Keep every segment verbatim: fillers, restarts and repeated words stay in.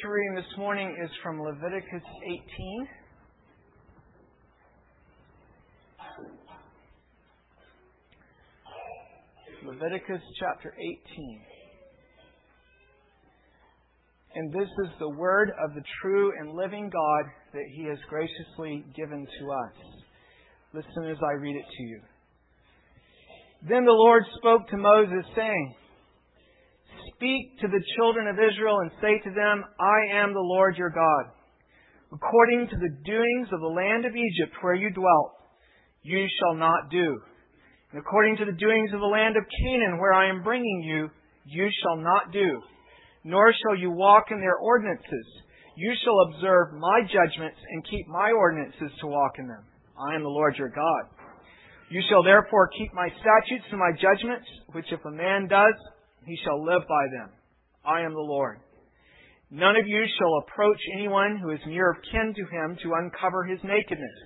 scripture reading this morning is from Leviticus eighteen. Leviticus chapter eighteen. And this is the word of the true and living God that He has graciously given to us. Listen as I read it to you. Then the Lord spoke to Moses, saying, Speak to the children of Israel and say to them, I am the Lord your God. According to the doings of the land of Egypt where you dwelt, you shall not do. And according to the doings of the land of Canaan where I am bringing you, you shall not do. Nor shall you walk in their ordinances. You shall observe my judgments and keep my ordinances to walk in them. I am the Lord your God. You shall therefore keep my statutes and my judgments, which if a man does, he shall live by them. I am the Lord. None of you shall approach anyone who is near of kin to him to uncover his nakedness.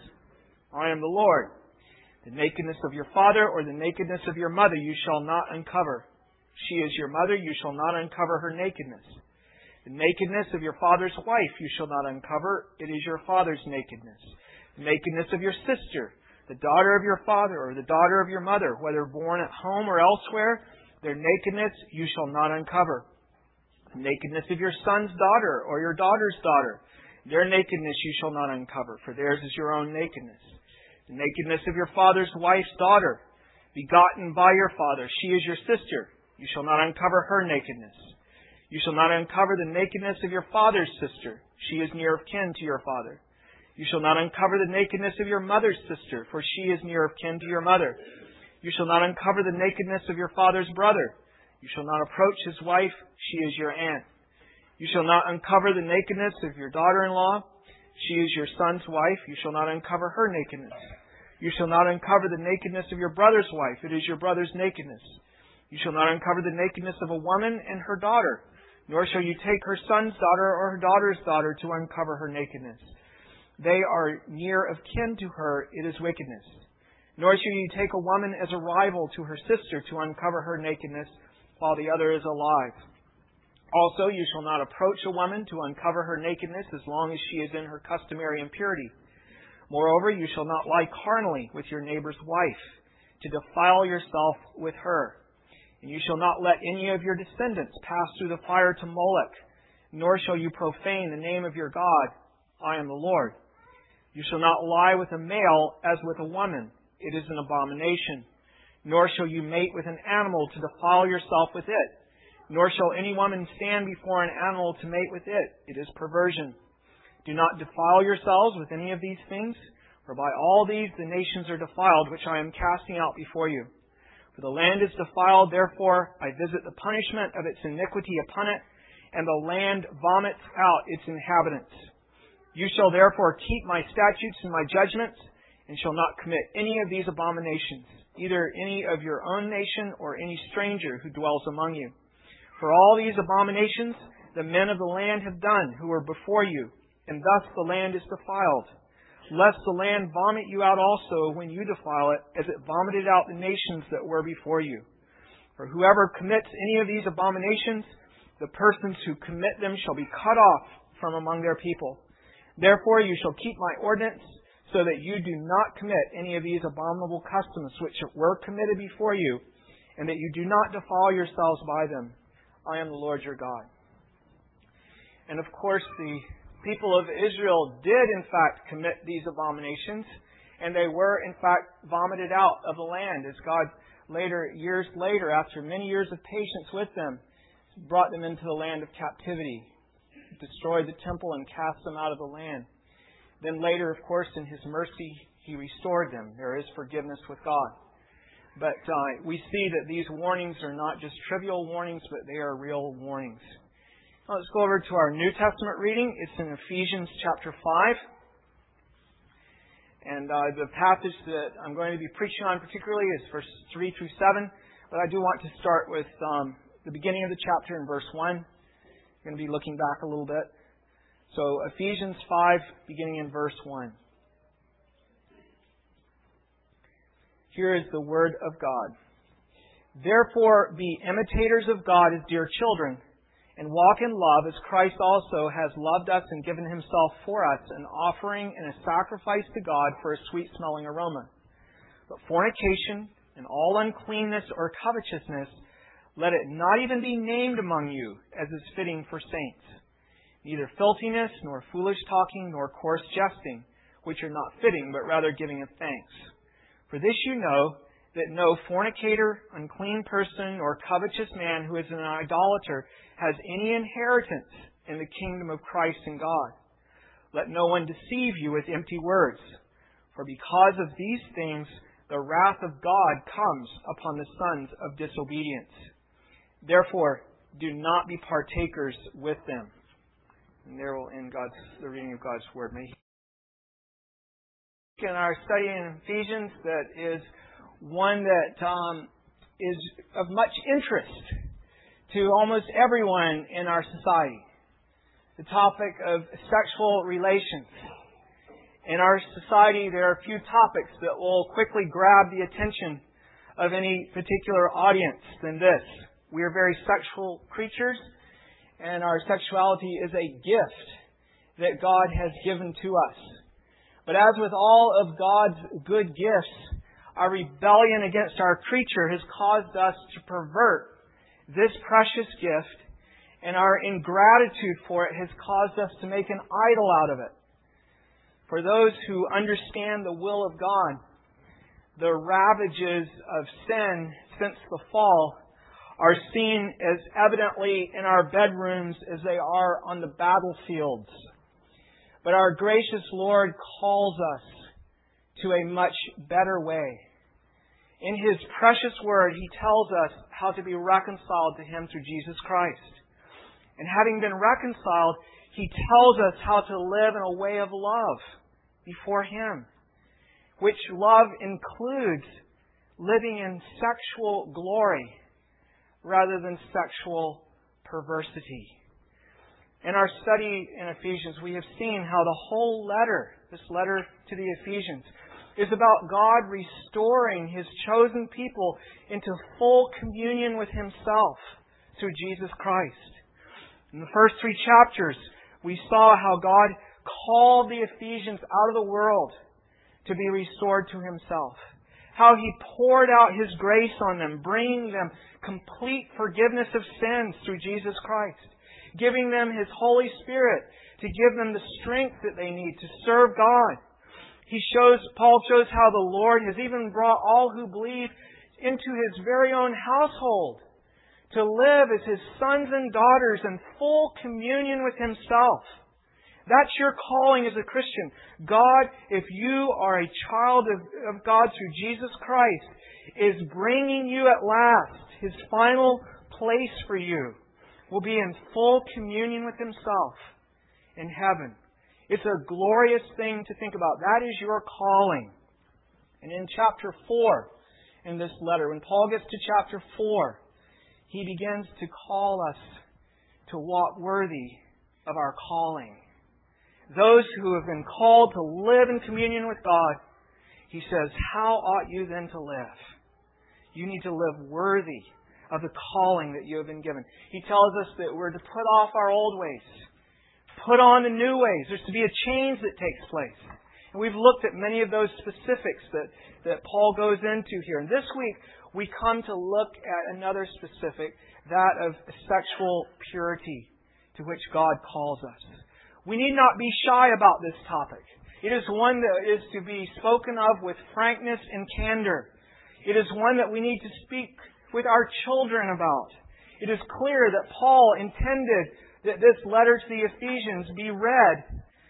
I am the Lord. The nakedness of your father or the nakedness of your mother you shall not uncover. She is your mother, you shall not uncover her nakedness. The nakedness of your father's wife you shall not uncover. It is your father's nakedness. The nakedness of your sister, the daughter of your father or the daughter of your mother, whether born at home or elsewhere, their nakedness you shall not uncover. The nakedness of your son's daughter or your daughter's daughter, their nakedness you shall not uncover, for theirs is your own nakedness. The nakedness of your father's wife's daughter, begotten by your father, she is your sister. You shall not uncover her nakedness. You shall not uncover the nakedness of your father's sister. She is near of kin to your father. You shall not uncover the nakedness of your mother's sister, for she is near of kin to your mother. You shall not uncover the nakedness of your father's brother. You shall not approach his wife. She is your aunt. You shall not uncover the nakedness of your daughter-in-law. She is your son's wife. You shall not uncover her nakedness. You shall not uncover the nakedness of your brother's wife. It is your brother's nakedness. You shall not uncover the nakedness of a woman and her daughter, nor shall you take her son's daughter or her daughter's daughter to uncover her nakedness. They are near of kin to her, it is wickedness. Nor shall you take a woman as a rival to her sister to uncover her nakedness while the other is alive. Also, you shall not approach a woman to uncover her nakedness as long as she is in her customary impurity. Moreover, you shall not lie carnally with your neighbor's wife, to defile yourself with her. And you shall not let any of your descendants pass through the fire to Molech, nor shall you profane the name of your God. I am the Lord. You shall not lie with a male as with a woman. It is an abomination. Nor shall you mate with an animal to defile yourself with it. Nor shall any woman stand before an animal to mate with it. It is perversion. Do not defile yourselves with any of these things, for by all these the nations are defiled, which I am casting out before you. For the land is defiled, therefore I visit the punishment of its iniquity upon it, and the land vomits out its inhabitants. You shall therefore keep my statutes and my judgments, and shall not commit any of these abominations, either any of your own nation or any stranger who dwells among you. For all these abominations the men of the land have done who were before you, and thus the land is defiled. Lest the land vomit you out also when you defile it, as it vomited out the nations that were before you. For whoever commits any of these abominations, the persons who commit them shall be cut off from among their people. Therefore you shall keep my ordinance, so that you do not commit any of these abominable customs which were committed before you, and that you do not defile yourselves by them. I am the Lord your God. And of course, the people of Israel did in fact commit these abominations, and they were in fact vomited out of the land as God later, years later, after many years of patience with them, brought them into the land of captivity, destroyed the temple and cast them out of the land. Then later, of course, in His mercy, He restored them. There is forgiveness with God. But uh, we see that these warnings are not just trivial warnings, but they are real warnings. Let's go over to our New Testament reading. It's in Ephesians chapter five. And uh, the passage that I'm going to be preaching on particularly is verses three through seven. But I do want to start with um, the beginning of the chapter in verse one. I'm going to be looking back a little bit. So Ephesians five, beginning in verse one. Here is the word of God. Therefore be imitators of God as dear children, and walk in love as Christ also has loved us and given Himself for us, an offering and a sacrifice to God for a sweet-smelling aroma. But fornication and all uncleanness or covetousness, let it not even be named among you, as is fitting for saints. Neither filthiness, nor foolish talking, nor coarse jesting, which are not fitting, but rather giving of thanks. For this you know, that no fornicator, unclean person, or covetous man who is an idolater has any inheritance in the kingdom of Christ and God. Let no one deceive you with empty words, for because of these things the wrath of God comes upon the sons of disobedience. Therefore, do not be partakers with them. And there will end God's, the reading of God's Word. May in our study in Ephesians that is one that um, is of much interest to almost everyone in our society. The topic of sexual relations. In our society, there are few topics that will quickly grab the attention of any particular audience than this. We are very sexual creatures, and our sexuality is a gift that God has given to us. But as with all of God's good gifts, our rebellion against our creature has caused us to pervert this precious gift, and our ingratitude for it has caused us to make an idol out of it. For those who understand the will of God, the ravages of sin since the fall are seen as evidently in our bedrooms as they are on the battlefields. But our gracious Lord calls us to a much better way. In His precious Word, He tells us how to be reconciled to Him through Jesus Christ. And having been reconciled, He tells us how to live in a way of love before Him, which love includes living in sexual glory rather than sexual perversity. In our study in Ephesians, we have seen how the whole letter, this letter to the Ephesians, is about God restoring His chosen people into full communion with Himself through Jesus Christ. In the first three chapters, we saw how God called the Ephesians out of the world to be restored to Himself. How He poured out His grace on them, bringing them complete forgiveness of sins through Jesus Christ. Giving them His Holy Spirit to give them the strength that they need to serve God. He shows, Paul shows how the Lord has even brought all who believe into His very own household to live as His sons and daughters in full communion with Himself. That's your calling as a Christian. God, if you are a child of, of God through Jesus Christ, is bringing you at last. His final place for you will be in full communion with Himself in heaven. It's a glorious thing to think about. That is your calling. And in chapter four, in this letter, when Paul gets to chapter four, he begins to call us to walk worthy of our calling. Those who have been called to live in communion with God, he says, how ought you then to live? You need to live worthy of the calling that you have been given. He tells us that we're to put off our old ways, put on the new ways. There's to be a change that takes place. And we've looked at many of those specifics that, that Paul goes into here. And this week, we come to look at another specific, that of sexual purity, to which God calls us. We need not be shy about this topic. It is one that is to be spoken of with frankness and candor. It is one that we need to speak with our children about. It is clear that Paul intended that this letter to the Ephesians be read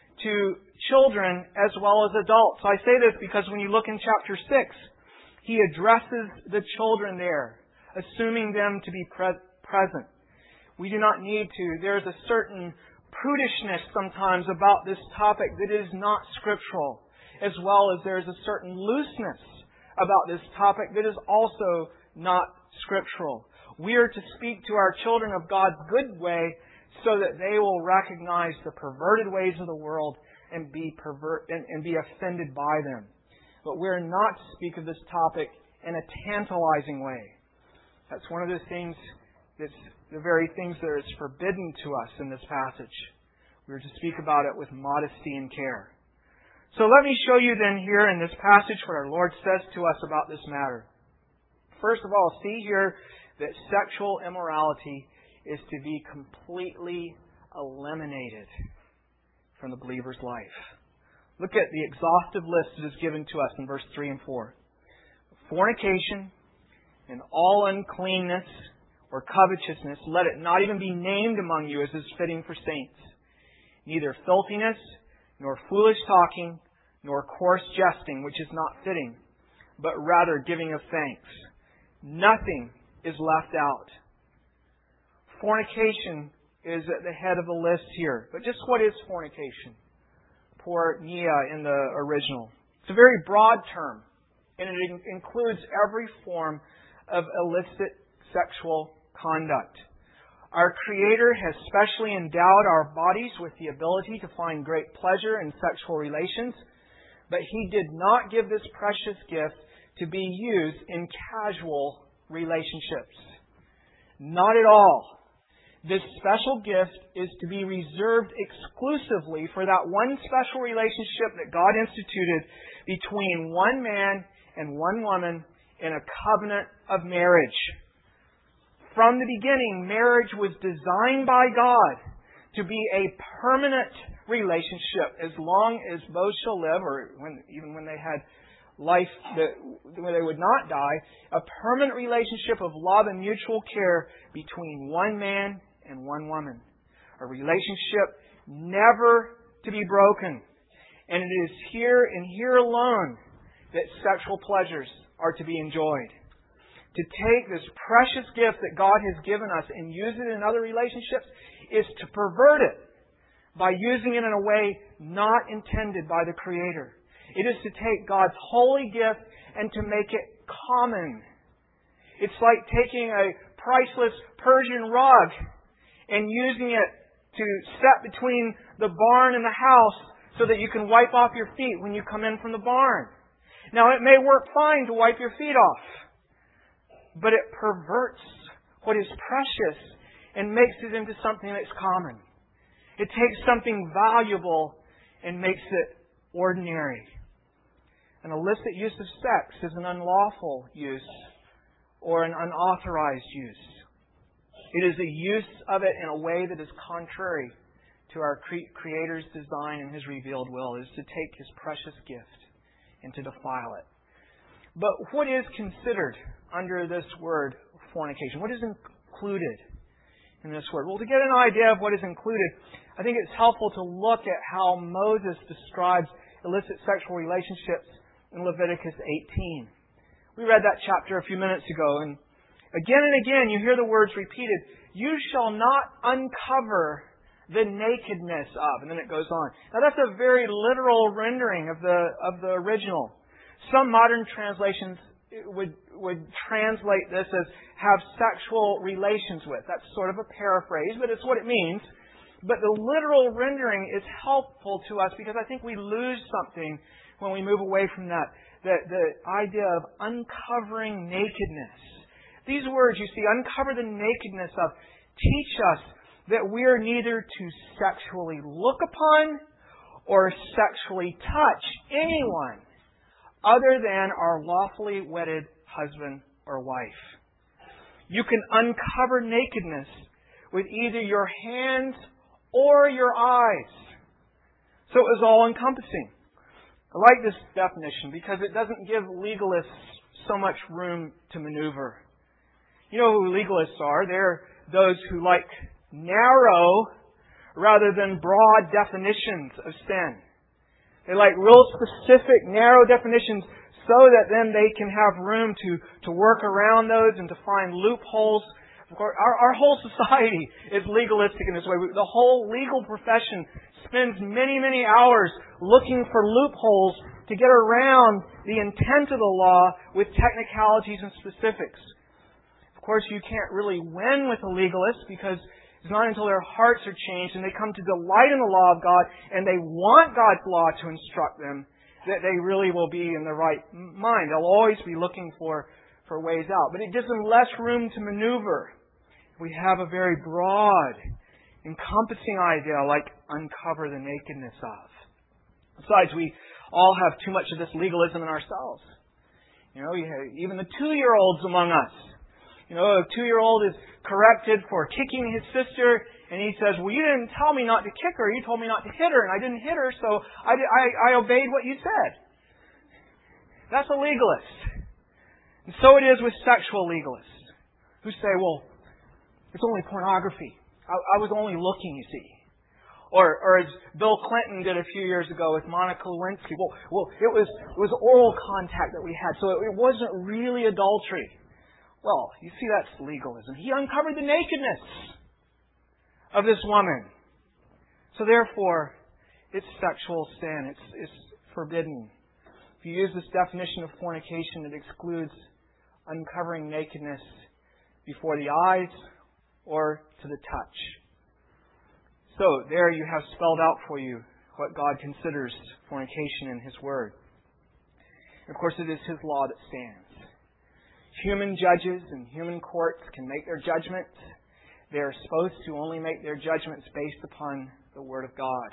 to children as well as adults. I say this because when you look in chapter six, he addresses the children there, assuming them to be pre- present. We do not need to. There's a certain prudishness sometimes about this topic that is not scriptural, as well as there's a certain looseness about this topic that is also not scriptural. We are to speak to our children of God's good way so that they will recognize the perverted ways of the world and be pervert and, and be offended by them. But we're not to speak of this topic in a tantalizing way. That's one of the things that's the very things that is forbidden to us in this passage. We are to speak about it with modesty and care. So let me show you then here in this passage what our Lord says to us about this matter. First of all, see here that sexual immorality is to be completely eliminated from the believer's life. Look at the exhaustive list that is given to us in verse three and four. Fornication and all uncleanness or covetousness, let it not even be named among you as is fitting for saints. Neither filthiness, nor foolish talking, nor coarse jesting, which is not fitting, but rather giving of thanks. Nothing is left out. Fornication is at the head of the list here. But just what is fornication? Porneia in the original. It's a very broad term, and it in- includes every form of illicit sexual conduct. Our Creator has specially endowed our bodies with the ability to find great pleasure in sexual relations, but He did not give this precious gift to be used in casual relationships. Not at all. This special gift is to be reserved exclusively for that one special relationship that God instituted between one man and one woman in a covenant of marriage. From the beginning, marriage was designed by God to be a permanent relationship as long as both shall live, or when, even when they had life that when they would not die, a permanent relationship of love and mutual care between one man and one woman. A relationship never to be broken. And it is here and here alone that sexual pleasures are to be enjoyed. To take this precious gift that God has given us and use it in other relationships is to pervert it by using it in a way not intended by the Creator. It is to take God's holy gift and to make it common. It's like taking a priceless Persian rug and using it to set between the barn and the house so that you can wipe off your feet when you come in from the barn. Now, it may work fine to wipe your feet off, but it perverts what is precious and makes it into something that's common. It takes something valuable and makes it ordinary. An illicit use of sex is an unlawful use or an unauthorized use. It is a use of it in a way that is contrary to our Creator's design and His revealed will. It is to take His precious gift and to defile it. But what is considered under this word fornication? What is included in this word? Well, to get an idea of what is included, I think it's helpful to look at how Moses describes illicit sexual relationships in Leviticus eighteen. We read that chapter a few minutes ago, and again and again you hear the words repeated, "You shall not uncover the nakedness of," and then it goes on. Now that's a very literal rendering of the of the original. Some modern translations would would translate this as "have sexual relations with." That's sort of a paraphrase, but it's what it means. But the literal rendering is helpful to us because I think we lose something when we move away from that. The, the idea of uncovering nakedness. These words, you see, uncover the nakedness of, teach us that we are neither to sexually look upon or sexually touch anyone other than our lawfully wedded husband or wife. You can uncover nakedness with either your hands or your eyes. So it was all-encompassing. I like this definition because it doesn't give legalists so much room to maneuver. You know who legalists are? They're those who like narrow rather than broad definitions of sin. They like real specific, narrow definitions so that then they can have room to, to work around those and to find loopholes. Of course, our, our whole society is legalistic in this way. The whole legal profession spends many, many hours looking for loopholes to get around the intent of the law with technicalities and specifics. Of course, you can't really win with a legalist because it's not until their hearts are changed and they come to delight in the law of God and they want God's law to instruct them that they really will be in the right mind. They'll always be looking for, for ways out. But it gives them less room to maneuver. we have a very broad, encompassing idea like uncover the nakedness of. Besides, we all have too much of this legalism in ourselves. You know, you have even the two-year-olds among us. You know, a two-year-old is corrected for kicking his sister, and he says, well, you didn't tell me not to kick her. You told me not to hit her, and I didn't hit her, so I, I, I obeyed what you said. That's a legalist. And so it is with sexual legalists who say, well, it's only pornography. I, I was only looking, you see. Or, or as Bill Clinton did a few years ago with Monica Lewinsky. Well, well it was it was oral contact that we had, so it, it wasn't really adultery. Well, you see, that's legalism. He uncovered the nakedness of this woman. So therefore, it's sexual sin. It's, it's forbidden. If you use this definition of fornication, it excludes uncovering nakedness before the eyes or to the touch. So there you have spelled out for you what God considers fornication in His Word. And of course, it is His law that stands. Human judges and human courts can make their judgments. They are supposed to only make their judgments based upon the Word of God.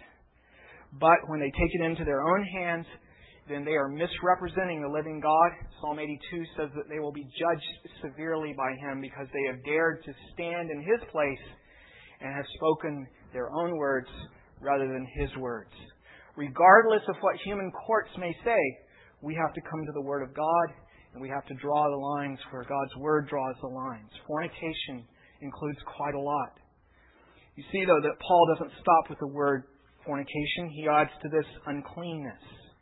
But when they take it into their own hands, then they are misrepresenting the living God. Psalm eighty-two says that they will be judged severely by Him because they have dared to stand in His place and have spoken their own words rather than His words. Regardless of what human courts may say, we have to come to the Word of God, and we have to draw the lines where God's Word draws the lines. Fornication includes quite a lot. You see, though, that Paul doesn't stop with the word fornication. He adds to this uncleanness.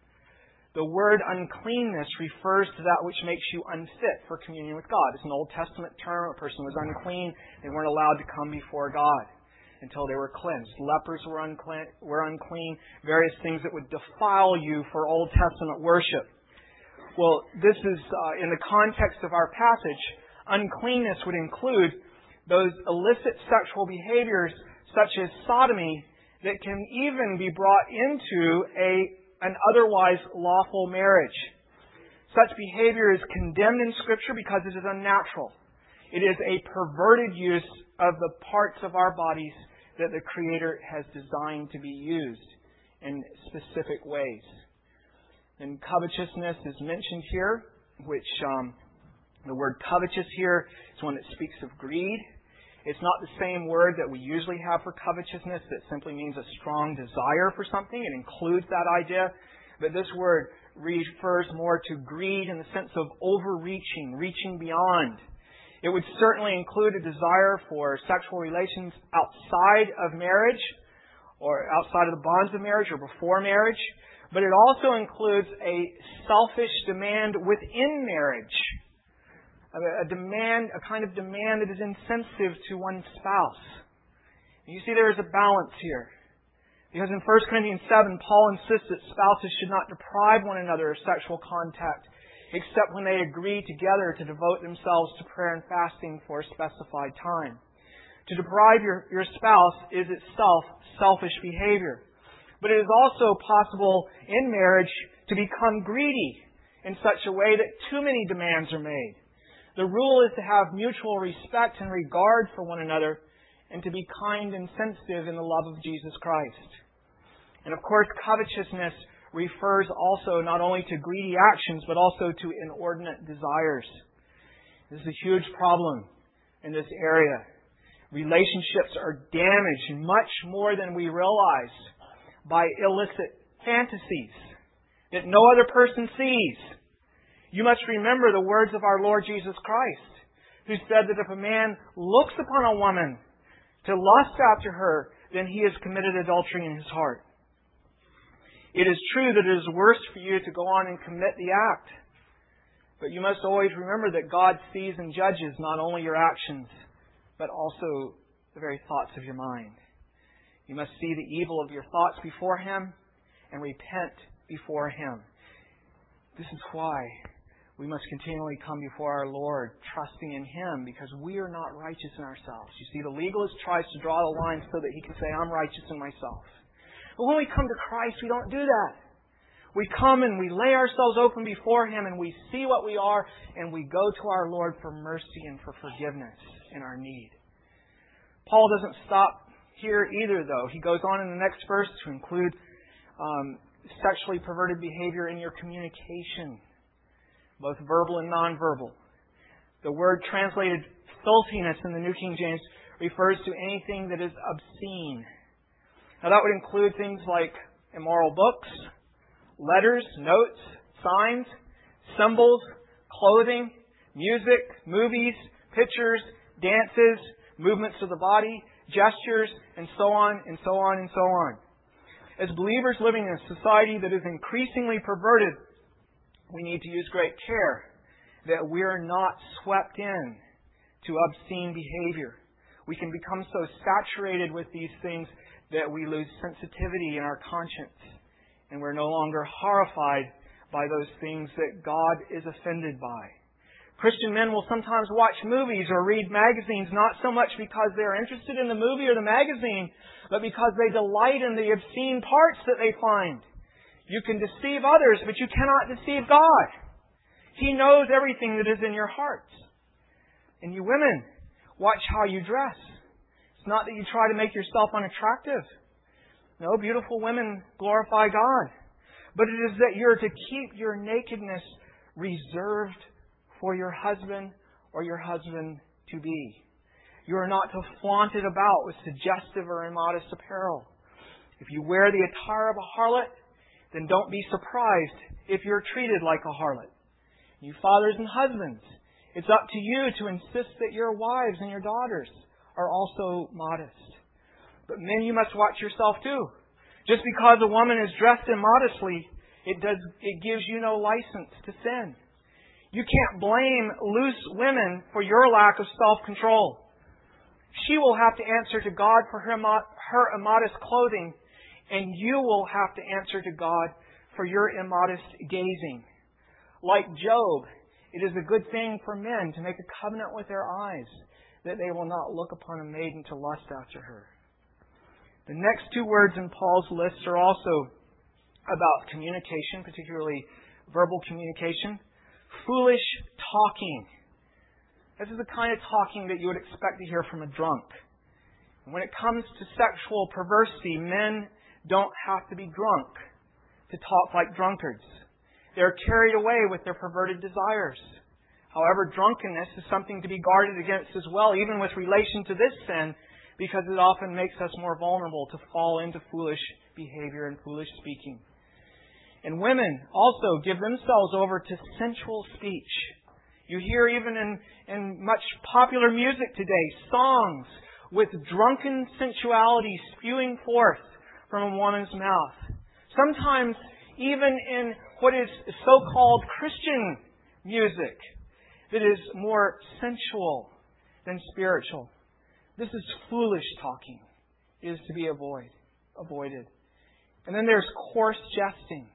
The word uncleanness refers to that which makes you unfit for communion with God. It's an Old Testament term. A person was unclean. They weren't allowed to come before God until they were cleansed. Lepers were unclean, were unclean. Various things that would defile you for Old Testament worship. Well, this is, uh, in the context of our passage, uncleanness would include those illicit sexual behaviors such as sodomy that can even be brought into a an otherwise lawful marriage. Such behavior is condemned in Scripture because it is unnatural. It is a perverted use of the parts of our bodies that the Creator has designed to be used in specific ways. And covetousness is mentioned here, which um, the word covetous here is one that speaks of greed. It's not the same word that we usually have for covetousness that simply means a strong desire for something. It includes that idea. But this word refers more to greed in the sense of overreaching, reaching beyond. It would certainly include a desire for sexual relations outside of marriage or outside of the bonds of marriage or before marriage. But it also includes a selfish demand within marriage. A demand, a kind of demand that is insensitive to one's spouse. And you see there is a balance here. Because in First Corinthians seven, Paul insists that spouses should not deprive one another of sexual contact except when they agree together to devote themselves to prayer and fasting for a specified time. To deprive your, your spouse is itself selfish behavior. But it is also possible in marriage to become greedy in such a way that too many demands are made. The rule is to have mutual respect and regard for one another and to be kind and sensitive in the love of Jesus Christ. And of course, covetousness refers also not only to greedy actions but also to inordinate desires. This is a huge problem in this area. Relationships are damaged much more than we realize by illicit fantasies that no other person sees. You must remember the words of our Lord Jesus Christ, who said that if a man looks upon a woman to lust after her, then he has committed adultery in his heart. It is true that it is worse for you to go on and commit the act. But you must always remember that God sees and judges not only your actions, but also the very thoughts of your mind. You must see the evil of your thoughts before Him and repent before Him. This is why we must continually come before our Lord, trusting in Him, because we are not righteous in ourselves. You see, the legalist tries to draw the line so that he can say, I'm righteous in myself. But when we come to Christ, we don't do that. We come and we lay ourselves open before Him and we see what we are and we go to our Lord for mercy and for forgiveness in our need. Paul doesn't stop here either, though. He goes on in the next verse to include um, sexually perverted behavior in your communication, both verbal and nonverbal. The word translated filthiness in the New King James refers to anything that is obscene. Now that would include things like immoral books, letters, notes, signs, symbols, clothing, music, movies, pictures, dances, movements of the body, gestures, and so on, and so on, and so on. As believers living in a society that is increasingly perverted, we need to use great care that we are not swept in to obscene behavior. We can become so saturated with these things that we lose sensitivity in our conscience, and we're no longer horrified by those things that God is offended by. Christian men will sometimes watch movies or read magazines not so much because they're interested in the movie or the magazine, but because they delight in the obscene parts that they find. You can deceive others, but you cannot deceive God. He knows everything that is in your hearts. And you women, watch how you dress. It's not that you try to make yourself unattractive. No, beautiful women glorify God. But it is that you're to keep your nakedness reserved for your husband or your husband-to-be. You are not to flaunt it about with suggestive or immodest apparel. If you wear the attire of a harlot, then don't be surprised if you're treated like a harlot. You fathers and husbands, it's up to you to insist that your wives and your daughters are also modest. But men, you must watch yourself too. Just because a woman is dressed immodestly, it does it gives you no license to sin. You can't blame loose women for your lack of self-control. She will have to answer to God for her, her immodest clothing, and you will have to answer to God for your immodest gazing. Like Job, it is a good thing for men to make a covenant with their eyes, that they will not look upon a maiden to lust after her. The next two words in Paul's list are also about communication, particularly verbal communication. Foolish talking. This is the kind of talking that you would expect to hear from a drunk. When it comes to sexual perversity, men don't have to be drunk to talk like drunkards. They're carried away with their perverted desires. However, drunkenness is something to be guarded against as well, even with relation to this sin, because it often makes us more vulnerable to fall into foolish behavior and foolish speaking. And women also give themselves over to sensual speech. You hear even in, in much popular music today, songs with drunken sensuality spewing forth from a woman's mouth. Sometimes even in what is so-called Christian music that is more sensual than spiritual. This is foolish talking. It is to be avoid, avoided. And then there's coarse jesting.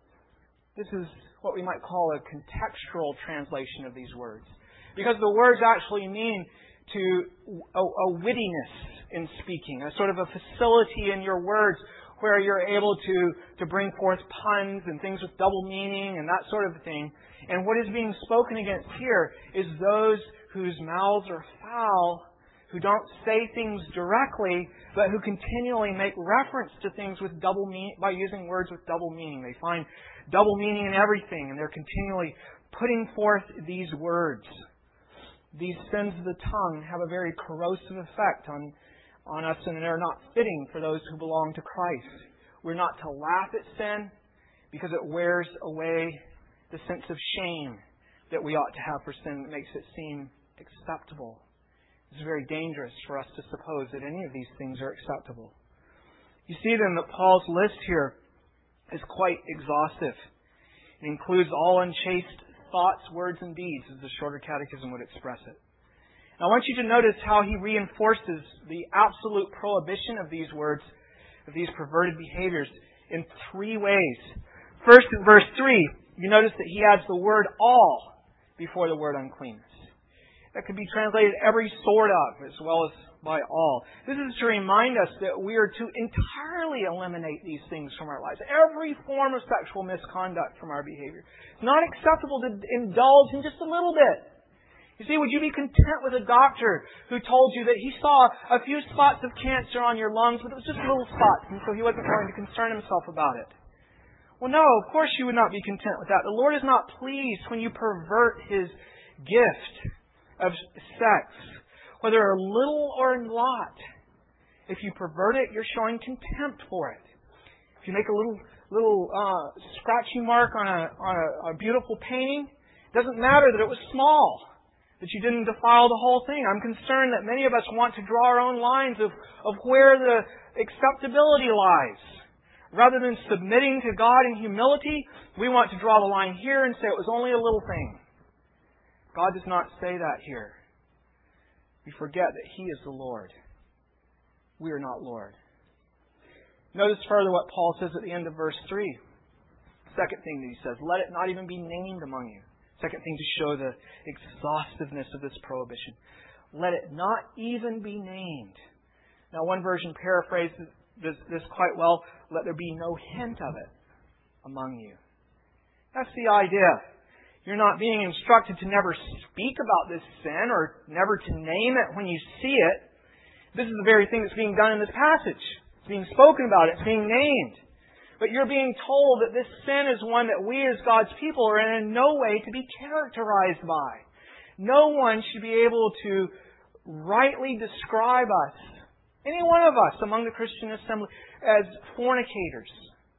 This is what we might call a contextual translation of these words. Because the words actually mean to a, a wittiness in speaking, a sort of a facility in your words where you're able to, to bring forth puns and things with double meaning and that sort of thing. And what is being spoken against here is those whose mouths are foul, who don't say things directly, but who continually make reference to things with double meaning by using words with double meaning. They find double meaning in everything, and they're continually putting forth these words. These sins of the tongue have a very corrosive effect on, on us, and they're not fitting for those who belong to Christ. We're not to laugh at sin because it wears away the sense of shame that we ought to have for sin that makes it seem acceptable. It's very dangerous for us to suppose that any of these things are acceptable. You see then that Paul's list here is quite exhaustive. It includes all unchaste thoughts, words, and deeds, as the Shorter Catechism would express it. Now, I want you to notice how he reinforces the absolute prohibition of these words, of these perverted behaviors, in three ways. First, in verse three, you notice that he adds the word all before the word uncleanness. That could be translated every sort of, as well as by all. This is to remind us that we are to entirely eliminate these things from our lives. Every form of sexual misconduct from our behavior. It's not acceptable to indulge in just a little bit. You see, would you be content with a doctor who told you that he saw a few spots of cancer on your lungs, but it was just little spots, and so he wasn't going to concern himself about it? Well, no, of course you would not be content with that. The Lord is not pleased when you pervert His gift of sex, whether a little or a lot. If you pervert it, you're showing contempt for it. If you make a little little uh, scratchy mark on a on a, a beautiful painting, it doesn't matter that it was small, that you didn't defile the whole thing. I'm concerned that many of us want to draw our own lines of, of where the acceptability lies. Rather than submitting to God in humility, we want to draw the line here and say it was only a little thing. God does not say that here. We forget that He is the Lord. We are not Lord. Notice further what Paul says at the end of verse three. Second thing that he says, let it not even be named among you. Second thing to show the exhaustiveness of this prohibition. Let it not even be named. Now, one version paraphrases this, this quite well. Let there be no hint of it among you. That's the idea. You're not being instructed to never speak about this sin or never to name it when you see it. This is the very thing that's being done in this passage. It's being spoken about. It's being named. But you're being told that this sin is one that we as God's people are in no way to be characterized by. No one should be able to rightly describe us, any one of us among the Christian assembly, as fornicators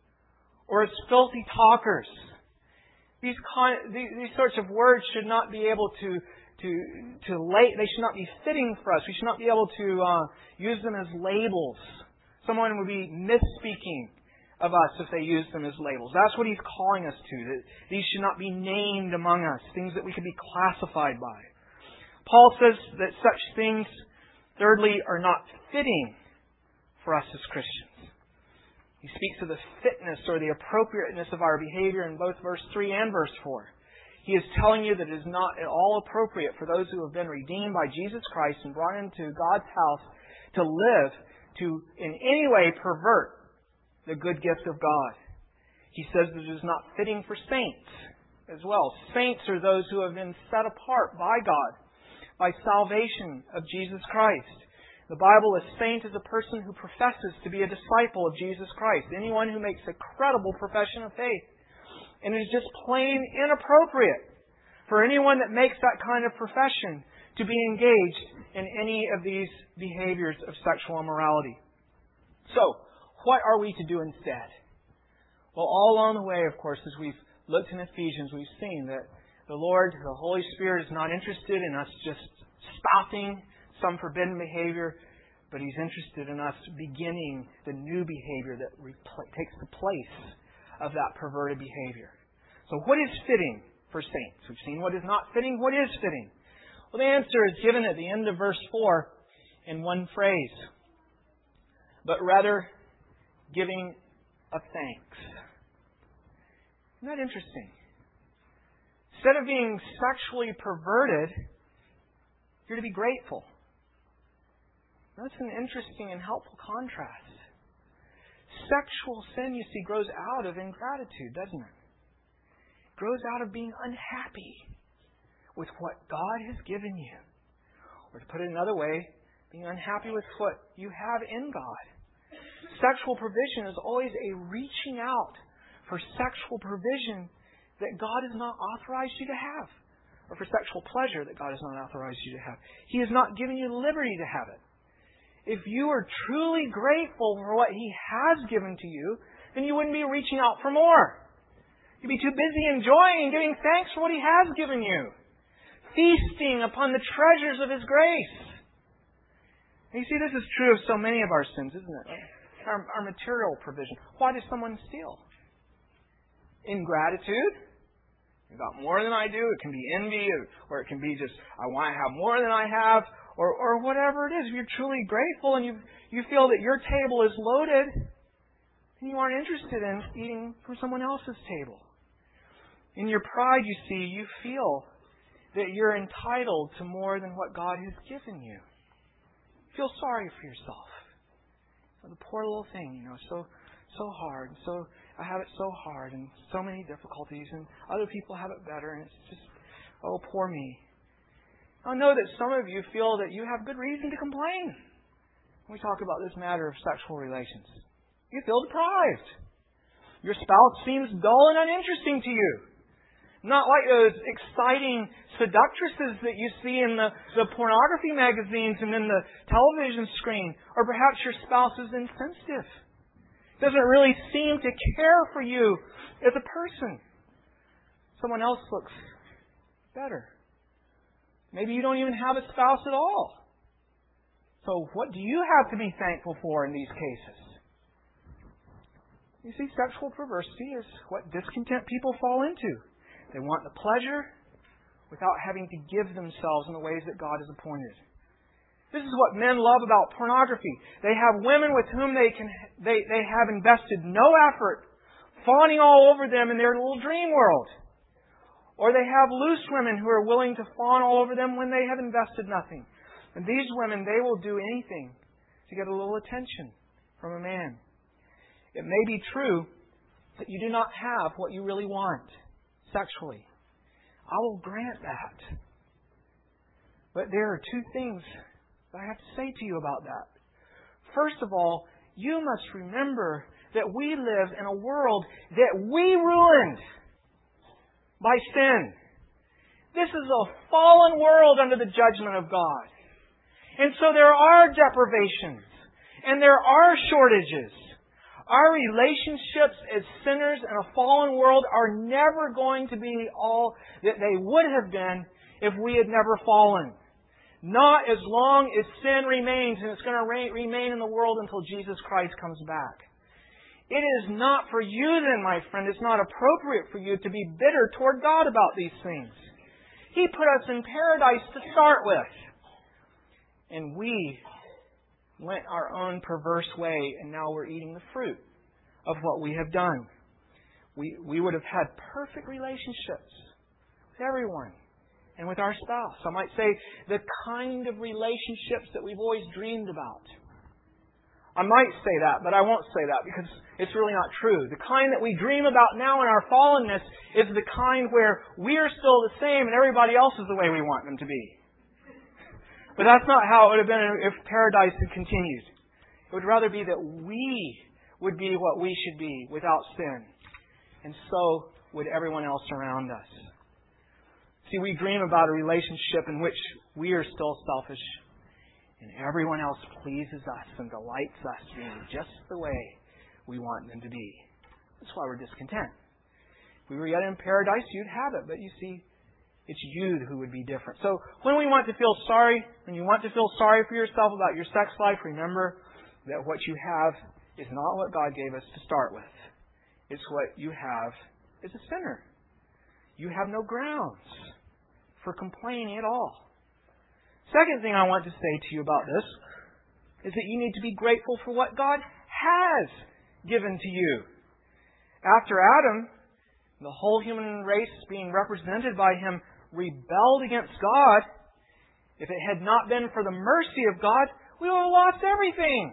or as filthy talkers. These, con- these, these sorts of words should not be able to to to lay. They should not be fitting for us. We should not be able to uh, use them as labels. Someone would be misspeaking of us if they use them as labels. That's what he's calling us to. That these should not be named among us, things that we could be classified by. Paul says that such things, thirdly, are not fitting for us as Christians. He speaks of the fitness or the appropriateness of our behavior in both verse three and verse four. He is telling you that it is not at all appropriate for those who have been redeemed by Jesus Christ and brought into God's house to live to in any way pervert the good gift of God. He says that it is not fitting for saints as well. Saints are those who have been set apart by God, by salvation of Jesus Christ. The Bible, a saint is a person who professes to be a disciple of Jesus Christ. Anyone who makes a credible profession of faith. And it is just plain inappropriate for anyone that makes that kind of profession to be engaged in any of these behaviors of sexual immorality. So, what are we to do instead? Well, all along the way, of course, as we've looked in Ephesians, we've seen that the Lord, the Holy Spirit, is not interested in us just stopping some forbidden behavior, but He's interested in us beginning the new behavior that repl- takes the place of that perverted behavior. So what is fitting for saints? We've seen what is not fitting. What is fitting? Well, the answer is given at the end of verse four in one phrase. But rather, giving of thanks. Isn't that interesting? Instead of being sexually perverted, you're to be grateful. That's an interesting and helpful contrast. Sexual sin, you see, grows out of ingratitude, doesn't it? It grows out of being unhappy with what God has given you. Or to put it another way, being unhappy with what you have in God. Sexual provision is always a reaching out for sexual provision that God has not authorized you to have. Or for sexual pleasure that God has not authorized you to have. He has not given you liberty to have it. If you are truly grateful for what He has given to you, then you wouldn't be reaching out for more. You'd be too busy enjoying and giving thanks for what He has given you. Feasting upon the treasures of His grace. And you see, this is true of so many of our sins, isn't it? Our, our material provision. Why does someone steal? Ingratitude. You've got more than I do. It can be envy, or, or it can be just, I want to have more than I have. Or, or whatever it is, if you're truly grateful and you you feel that your table is loaded, then you aren't interested in eating from someone else's table. In your pride, you see, you feel that you're entitled to more than what God has given you. You feel sorry for yourself. The poor little thing, you know, so so hard, so I have it so hard, and so many difficulties, and other people have it better, and it's just, oh, poor me. I know that some of you feel that you have good reason to complain when we talk about this matter of sexual relations. You feel deprived. Your spouse seems dull and uninteresting to you. Not like those exciting seductresses that you see in the, the pornography magazines and in the television screen. Or perhaps your spouse is insensitive. Doesn't really seem to care for you as a person. Someone else looks better. Maybe you don't even have a spouse at all. So what do you have to be thankful for in these cases? You see, sexual perversity is what discontent people fall into. They want the pleasure without having to give themselves in the ways that God has appointed. This is what men love about pornography. They have women with whom they can they, they have invested no effort, fawning all over them in their little dream world. Or they have loose women who are willing to fawn all over them when they have invested nothing. And these women, they will do anything to get a little attention from a man. It may be true that you do not have what you really want sexually. I will grant that. But there are two things that I have to say to you about that. First of all, you must remember that we live in a world that we ruined by sin. This is a fallen world under the judgment of God. And so there are deprivations and there are shortages. Our relationships as sinners in a fallen world are never going to be all that they would have been if we had never fallen. Not as long as sin remains, and it's going to re- remain in the world until Jesus Christ comes back. It is not for you then, my friend, it's not appropriate for you to be bitter toward God about these things. He put us in paradise to start with. And we went our own perverse way, and now we're eating the fruit of what we have done. We, we would have had perfect relationships with everyone and with our spouse. I might say the kind of relationships that we've always dreamed about. I might say that, but I won't say that because it's really not true. The kind that we dream about now in our fallenness is the kind where we are still the same and everybody else is the way we want them to be. But that's not how it would have been if paradise had continued. It would rather be that we would be what we should be without sin. And so would everyone else around us. See, we dream about a relationship in which we are still selfish and everyone else pleases us and delights us being just the way we want them to be. That's why we're discontent. If we were yet in paradise, you'd have it. But you see, it's you who would be different. So when we want to feel sorry, when you want to feel sorry for yourself about your sex life, remember that what you have is not what God gave us to start with. It's what you have as a sinner. You have no grounds for complaining at all. Second thing I want to say to you about this is that you need to be grateful for what God has given to you. After Adam, the whole human race being represented by him rebelled against God. If it had not been for the mercy of God, we would have lost everything.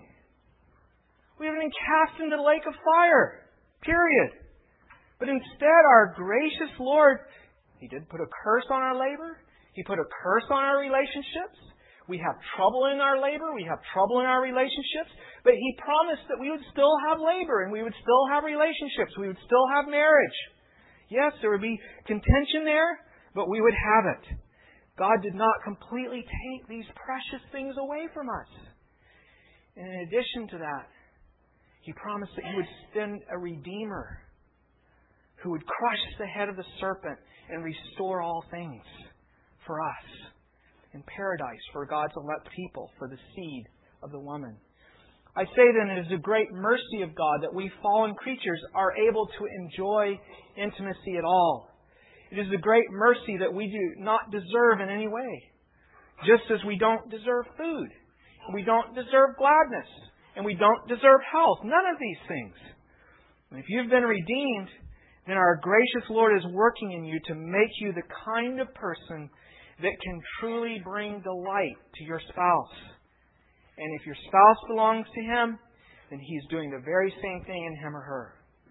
We would have been cast into the lake of fire. Period. But instead, our gracious Lord, He did put a curse on our labor. He put a curse on our relationships. We have trouble in our labor. We have trouble in our relationships. But He promised that we would still have labor and we would still have relationships. We would still have marriage. Yes, there would be contention there, but we would have it. God did not completely take these precious things away from us. And in addition to that, He promised that He would send a Redeemer who would crush the head of the serpent and restore all things for us in paradise, for God's elect people, for the seed of the woman. I say then it is a great mercy of God that we fallen creatures are able to enjoy intimacy at all. It is a great mercy that we do not deserve in any way. Just as we don't deserve food, we don't deserve gladness, and we don't deserve health. None of these things. And if you've been redeemed, then our gracious Lord is working in you to make you the kind of person that can truly bring delight to your spouse. And if your spouse belongs to Him, then He's doing the very same thing in him or her.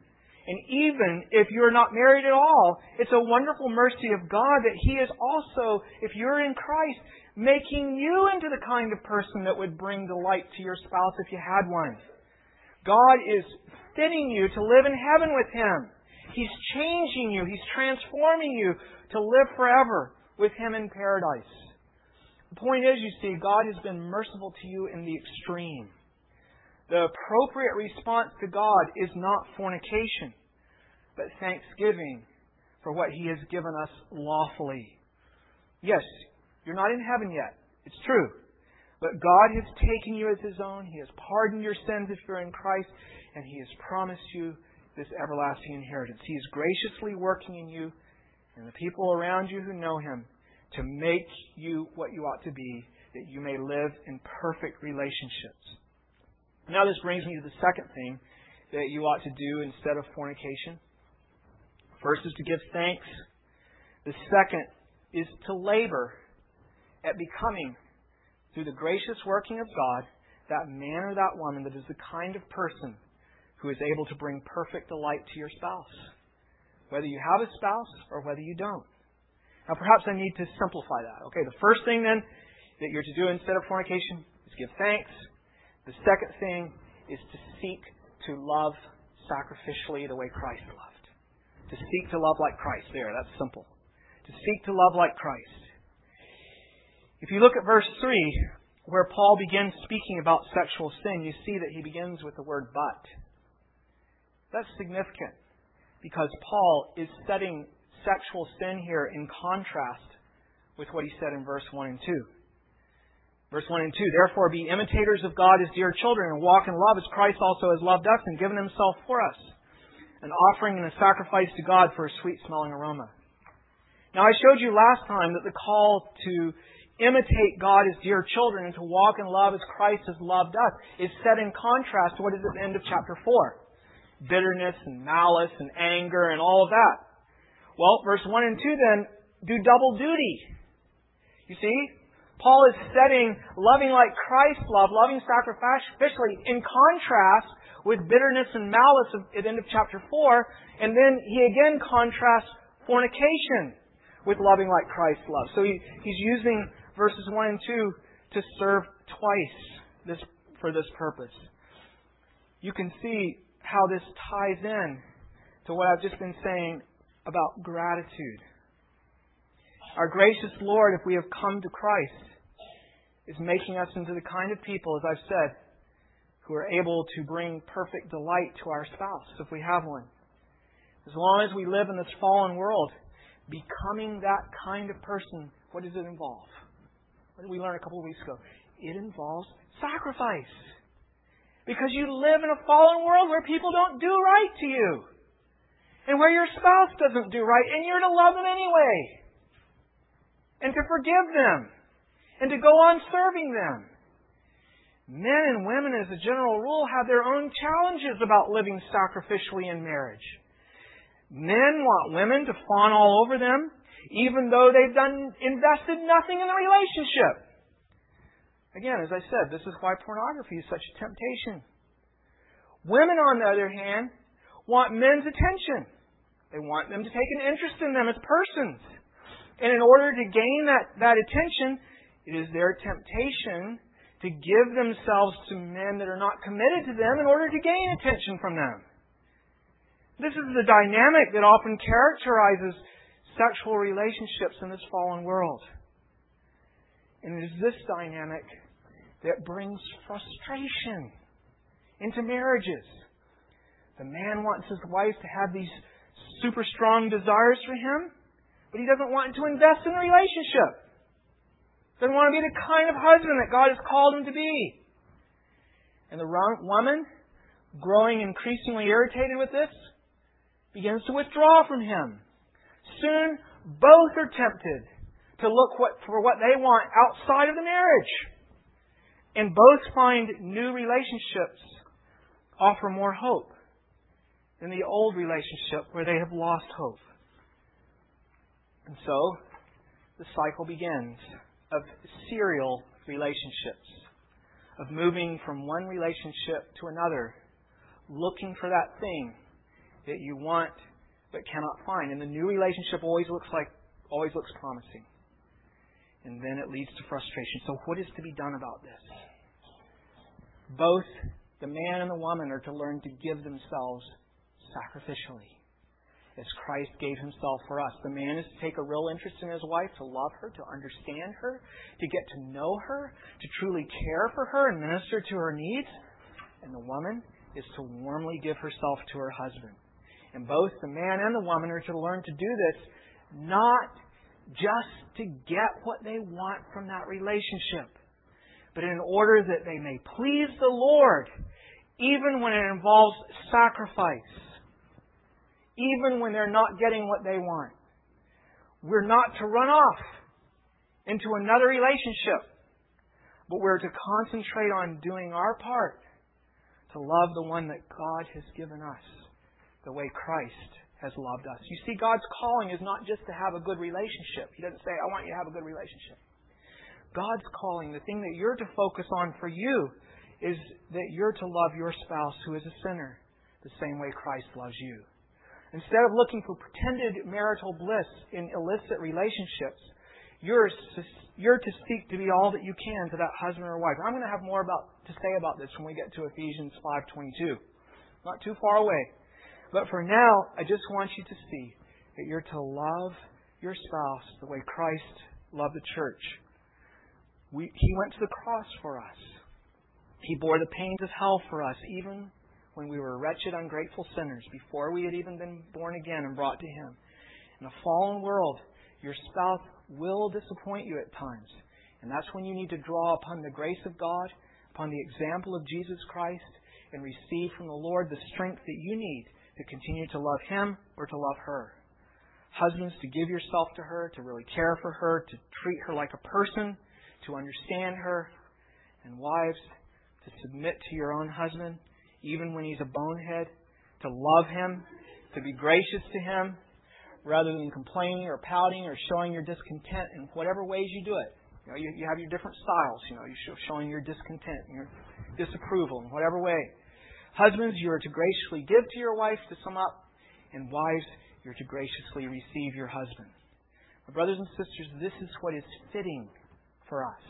And even if you're not married at all, it's a wonderful mercy of God that He is also, if you're in Christ, making you into the kind of person that would bring delight to your spouse if you had one. God is fitting you to live in heaven with Him. He's changing you. He's transforming you to live forever with Him in paradise. The point is, you see, God has been merciful to you in the extreme. The appropriate response to God is not fornication, but thanksgiving for what He has given us lawfully. Yes, you're not in heaven yet. It's true. But God has taken you as His own. He has pardoned your sins if you're in Christ. And He has promised you this everlasting inheritance. He is graciously working in you and the people around you who know Him to make you what you ought to be, that you may live in perfect relationships. Now this brings me to the second thing that you ought to do instead of fornication. First is to give thanks. The second is to labor at becoming, through the gracious working of God, that man or that woman that is the kind of person who is able to bring perfect delight to your spouse, whether you have a spouse or whether you don't. Now perhaps I need to simplify that. Okay, the first thing then that you're to do instead of fornication is give thanks. The second thing is to seek to love sacrificially the way Christ loved. To seek to love like Christ. There, that's simple. To seek to love like Christ. If you look at verse three, where Paul begins speaking about sexual sin, you see that he begins with the word but. That's significant because Paul is setting sexual sin here in contrast with what he said in verse one and two. Verse one and two, therefore be imitators of God as dear children and walk in love as Christ also has loved us and given Himself for us, an offering and a sacrifice to God for a sweet-smelling aroma. Now I showed you last time that the call to imitate God as dear children and to walk in love as Christ has loved us is set in contrast to what is at the end of chapter four. Bitterness and malice and anger and all of that. Well, verse one and two then do double duty. You see? Paul is setting loving like Christ loved, loving sacrificially, in contrast with bitterness and malice at the end of chapter four. And then he again contrasts fornication with loving like Christ loved. So he, he's using verses one and two to serve twice this, for this purpose. You can see how this ties in to what I've just been saying about gratitude. Our gracious Lord, if we have come to Christ, is making us into the kind of people, as I've said, who are able to bring perfect delight to our spouse, if we have one. As long as we live in this fallen world, becoming that kind of person, what does it involve? What did we learn a couple of weeks ago? It involves sacrifice. Because you live in a fallen world where people don't do right to you. And where your spouse doesn't do right, and you're to love them anyway. And to forgive them. And to go on serving them. Men and women, as a general rule, have their own challenges about living sacrificially in marriage. Men want women to fawn all over them, even though they've done invested nothing in the relationship. Again, as I said, this is why pornography is such a temptation. Women, on the other hand, want men's attention. They want them to take an interest in them as persons. And in order to gain that, that attention, it is their temptation to give themselves to men that are not committed to them in order to gain attention from them. This is the dynamic that often characterizes sexual relationships in this fallen world. And it is this dynamic that brings frustration into marriages. The man wants his wife to have these super strong desires for him, but he doesn't want to invest in the relationship. Doesn't want to be the kind of husband that God has called him to be. And the woman, growing increasingly irritated with this, begins to withdraw from him. Soon, both are tempted to look what, for what they want outside of the marriage. And both find new relationships offer more hope than the old relationship where they have lost hope. And so, the cycle begins of serial relationships, of moving from one relationship to another, looking for that thing that you want but cannot find. And the new relationship always looks like, always looks promising. And then it leads to frustration. So what is to be done about this? Both the man and the woman are to learn to give themselves sacrificially, as Christ gave Himself for us. The man is to take a real interest in his wife, to love her, to understand her, to get to know her, to truly care for her and minister to her needs. And the woman is to warmly give herself to her husband. And both the man and the woman are to learn to do this, not just to get what they want from that relationship, but in order that they may please the Lord, even when it involves sacrifice, even when they're not getting what they want. We're not to run off into another relationship, but we're to concentrate on doing our part to love the one that God has given us the way Christ has loved us. You see, God's calling is not just to have a good relationship. He doesn't say, I want you to have a good relationship. God's calling, the thing that you're to focus on for you, is that you're to love your spouse who is a sinner the same way Christ loves you. Instead of looking for pretended marital bliss in illicit relationships, you're to, you're to seek to be all that you can to that husband or wife. I'm going to have more about to say about this when we get to Ephesians five twenty-two. Not too far away. But for now, I just want you to see that you're to love your spouse the way Christ loved the church. We, he went to the cross for us. He bore the pains of hell for us, even when we were wretched, ungrateful sinners, before we had even been born again and brought to Him. In a fallen world, your spouse will disappoint you at times. And that's when you need to draw upon the grace of God, upon the example of Jesus Christ, and receive from the Lord the strength that you need to continue to love Him or to love her. Husbands, to give yourself to her, to really care for her, to treat her like a person, to understand her. And wives, to submit to your own husband, even when he's a bonehead, to love him, to be gracious to him, rather than complaining or pouting or showing your discontent in whatever ways you do it. You know, you, you have your different styles. You know, you're showing your discontent and your disapproval in whatever way. Husbands, you are to graciously give to your wife, to sum up. And wives, you're to graciously receive your husband. My brothers and sisters, this is what is fitting for us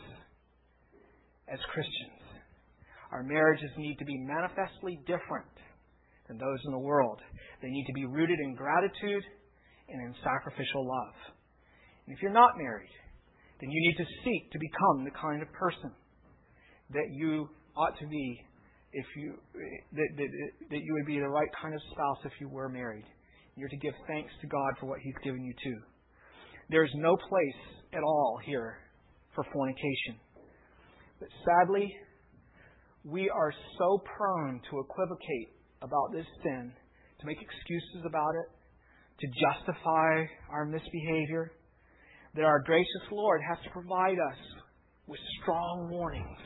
as Christians. Our marriages need to be manifestly different than those in the world. They need to be rooted in gratitude and in sacrificial love. And if you're not married, then you need to seek to become the kind of person that you ought to be if you that, that, that you would be the right kind of spouse if you were married. You're to give thanks to God for what He's given you too. There's no place at all here for fornication. But sadly, we are so prone to equivocate about this sin, to make excuses about it, to justify our misbehavior, that our gracious Lord has to provide us with strong warnings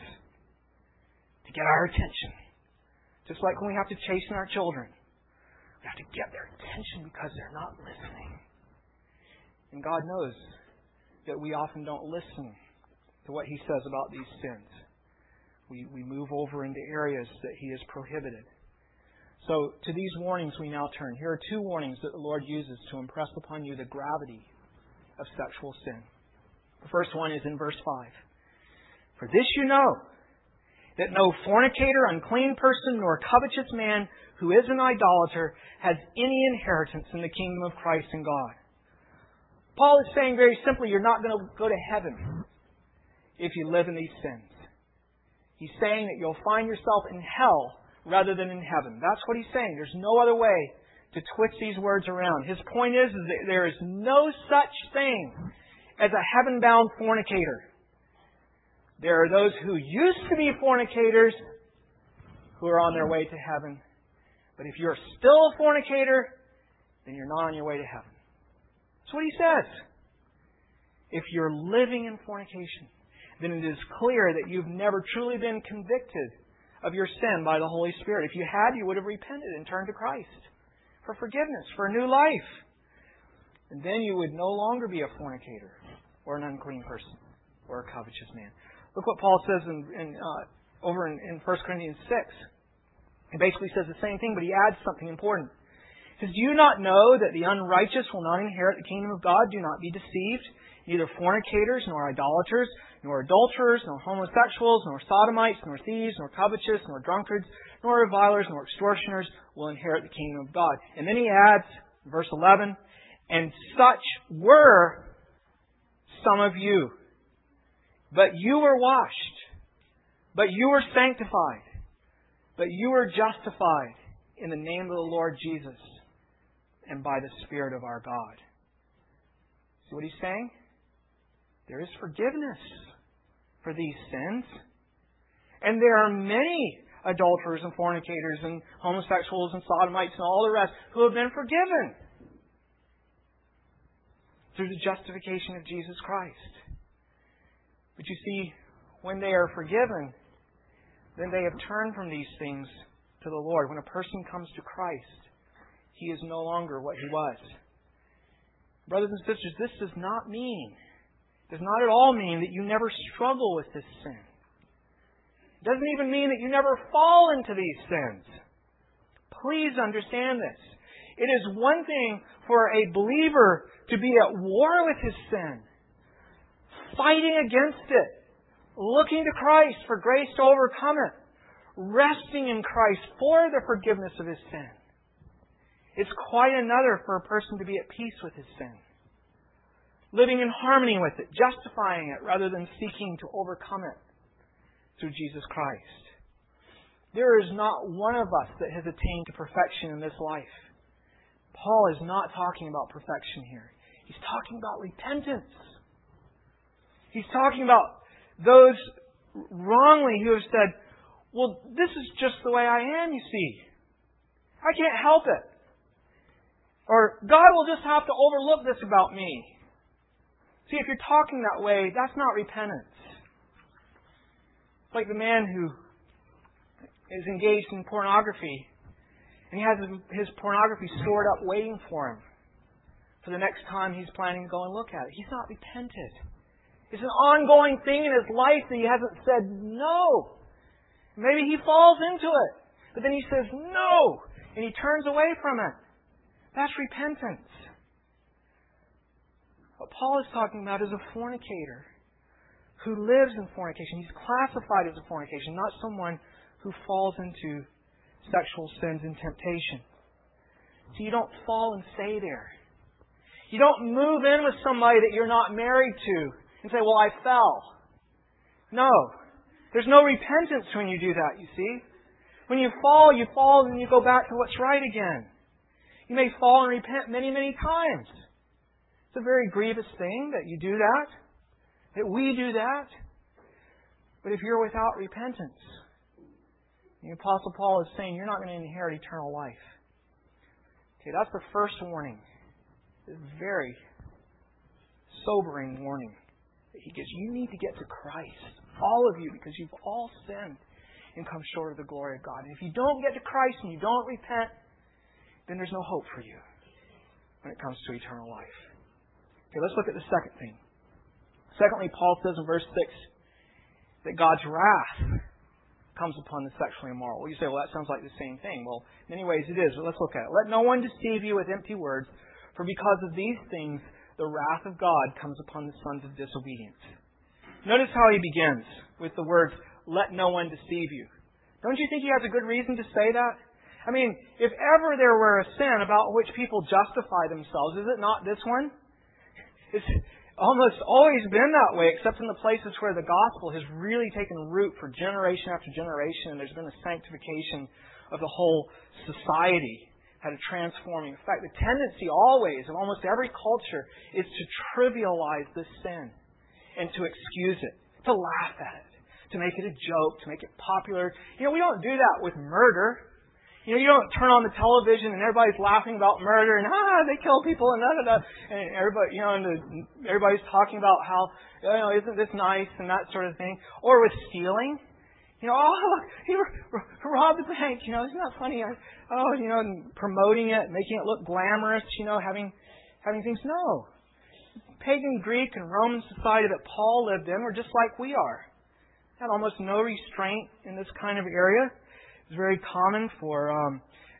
to get our attention. Just like when we have to chasten our children. We have to get their attention because they're not listening. And God knows that we often don't listen to what He says about these sins. We, we move over into areas that He has prohibited. So to these warnings we now turn. Here are two warnings that the Lord uses to impress upon you the gravity of sexual sin. The first one is in verse five. For this you know, that no fornicator, unclean person, nor covetous man who is an idolater has any inheritance in the kingdom of Christ and God. Paul is saying very simply, you're not going to go to heaven if you live in these sins. He's saying that you'll find yourself in hell rather than in heaven. That's what he's saying. There's no other way to twist these words around. His point is, is that there is no such thing as a heaven-bound fornicator. There are those who used to be fornicators who are on their way to heaven. But if you're still a fornicator, then you're not on your way to heaven. That's what he says. If you're living in fornication, then it is clear that you've never truly been convicted of your sin by the Holy Spirit. If you had, you would have repented and turned to Christ for forgiveness, for a new life. And then you would no longer be a fornicator or an unclean person or a covetous man. Look what Paul says in, in, uh, over in, in First Corinthians six. He basically says the same thing, but he adds something important. Because do you not know that the unrighteous will not inherit the kingdom of God? Do not be deceived. Neither fornicators, nor idolaters, nor adulterers, nor homosexuals, nor sodomites, nor thieves, nor covetous, nor drunkards, nor revilers, nor extortioners will inherit the kingdom of God. And then he adds, verse eleven, and such were some of you. But you were washed. But you were sanctified. But you were justified in the name of the Lord Jesus and by the Spirit of our God. See what he's saying? There is forgiveness for these sins. And there are many adulterers and fornicators and homosexuals and sodomites and all the rest who have been forgiven through the justification of Jesus Christ. But you see, when they are forgiven, then they have turned from these things to the Lord. When a person comes to Christ, he is no longer what he was. Brothers and sisters, this does not mean, does not at all mean that you never struggle with this sin. It doesn't even mean that you never fall into these sins. Please understand this. It is one thing for a believer to be at war with his sin, fighting against it, looking to Christ for grace to overcome it, resting in Christ for the forgiveness of his sin. It's quite another for a person to be at peace with his sin, living in harmony with it, justifying it rather than seeking to overcome it through Jesus Christ. There is not one of us that has attained to perfection in this life. Paul is not talking about perfection here. He's talking about repentance. He's talking about those wrongly who have said, well, this is just the way I am, you see. I can't help it. Or God will just have to overlook this about me. See, if you're talking that way, that's not repentance. It's like the man who is engaged in pornography and he has his pornography stored up waiting for him for the next time he's planning to go and look at it. He's not repented. It's an ongoing thing in his life that he hasn't said no. Maybe he falls into it, but then he says no, and he turns away from it. That's repentance. What Paul is talking about is a fornicator who lives in fornication. He's classified as a fornication, not someone who falls into sexual sins and temptation. So you don't fall and stay there. You don't move in with somebody that you're not married to and say, well, I fell. No. There's no repentance when you do that, you see. When you fall, you fall and you go back to what's right again. You may fall and repent many, many times. It's a very grievous thing that you do that, that we do that. But if you're without repentance, the Apostle Paul is saying you're not going to inherit eternal life. Okay, that's the first warning. It's a very sobering warning that he gives. You need to get to Christ, all of you, because you've all sinned and come short of the glory of God. And if you don't get to Christ and you don't repent, then there's no hope for you when it comes to eternal life. Okay, let's look at the second thing. Secondly, Paul says in verse six that God's wrath comes upon the sexually immoral. Well, you say, well, that sounds like the same thing. Well, in many ways it is, but let's look at it. Let no one deceive you with empty words, for because of these things the wrath of God comes upon the sons of disobedience. Notice how he begins with the words, let no one deceive you. Don't you think he has a good reason to say that? I mean, if ever there were a sin about which people justify themselves, is it not this one? It's almost always been that way, except in the places where the gospel has really taken root for generation after generation, and there's been a sanctification of the whole society, had a transforming effect. The tendency always, of almost every culture, is to trivialize this sin and to excuse it, to laugh at it, to make it a joke, to make it popular. You know, we don't do that with murder. You know, you don't turn on the television and everybody's laughing about murder and, ah, they kill people and da da da. And everybody, you know, and the, everybody's talking about how, you know, isn't this nice and that sort of thing. Or with stealing. You know, oh, look, he robbed the bank. You know, isn't that funny? Oh, you know, and promoting it, making it look glamorous, you know, having having things. No. Pagan Greek and Roman society that Paul lived in were just like we are. Had almost no restraint in this kind of area. It's very common for um,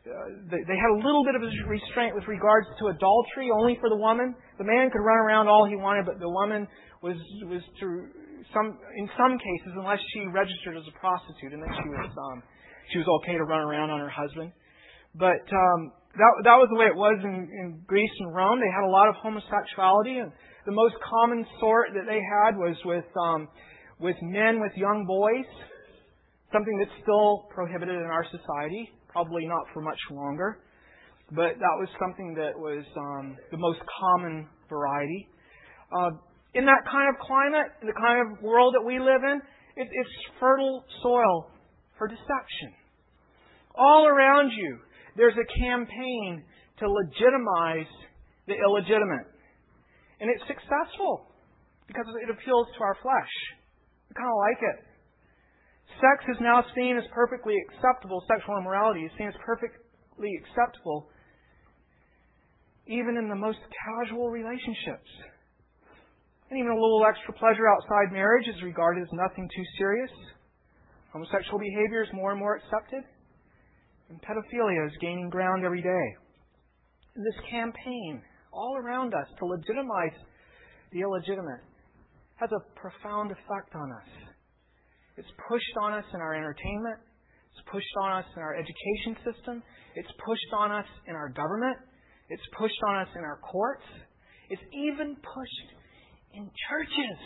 uh, they, they had a little bit of a restraint with regards to adultery, only for the woman. The man could run around all he wanted, but the woman was was to some in some cases, unless she registered as a prostitute, and then she was um, she was okay to run around on her husband. But um, that that was the way it was in, in Greece and Rome. They had a lot of homosexuality, and the most common sort that they had was with um, with men with young boys. Something that's still prohibited in our society, probably not for much longer. But that was something that was um, the most common variety. Uh, in that kind of climate, in the kind of world that we live in, it, it's fertile soil for deception. All around you, there's a campaign to legitimize the illegitimate. And it's successful because it appeals to our flesh. We kind of like it. Sex is now seen as perfectly acceptable. Sexual immorality is seen as perfectly acceptable even in the most casual relationships. And even a little extra pleasure outside marriage is regarded as nothing too serious. Homosexual behavior is more and more accepted. And pedophilia is gaining ground every day. And this campaign all around us to legitimize the illegitimate has a profound effect on us. It's pushed on us in our entertainment. It's pushed on us in our education system. It's pushed on us in our government. It's pushed on us in our courts. It's even pushed in churches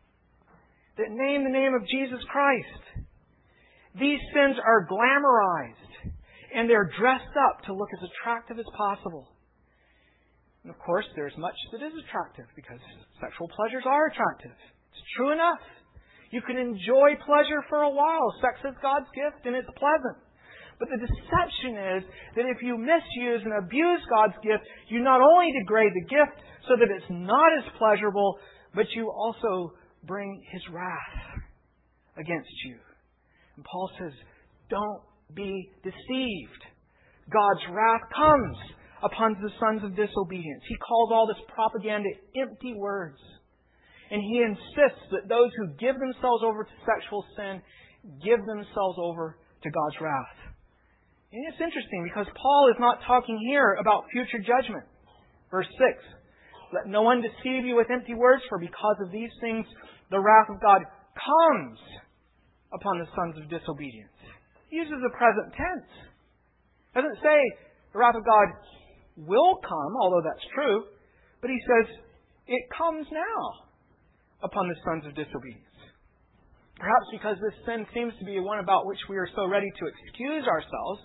that name the name of Jesus Christ. These sins are glamorized, and they're dressed up to look as attractive as possible. And of course, there's much that is attractive because sexual pleasures are attractive. It's true enough. You can enjoy pleasure for a while. Sex is God's gift and it's pleasant. But the deception is that if you misuse and abuse God's gift, you not only degrade the gift so that it's not as pleasurable, but you also bring His wrath against you. And Paul says, don't be deceived. God's wrath comes upon the sons of disobedience. He calls all this propaganda empty words. And he insists that those who give themselves over to sexual sin give themselves over to God's wrath. And it's interesting because Paul is not talking here about future judgment. Verse six, let no one deceive you with empty words, for because of these things the wrath of God comes upon the sons of disobedience. He uses the present tense. It doesn't say the wrath of God will come, although that's true, but he says it comes now upon the sons of disobedience. Perhaps because this sin seems to be one about which we are so ready to excuse ourselves.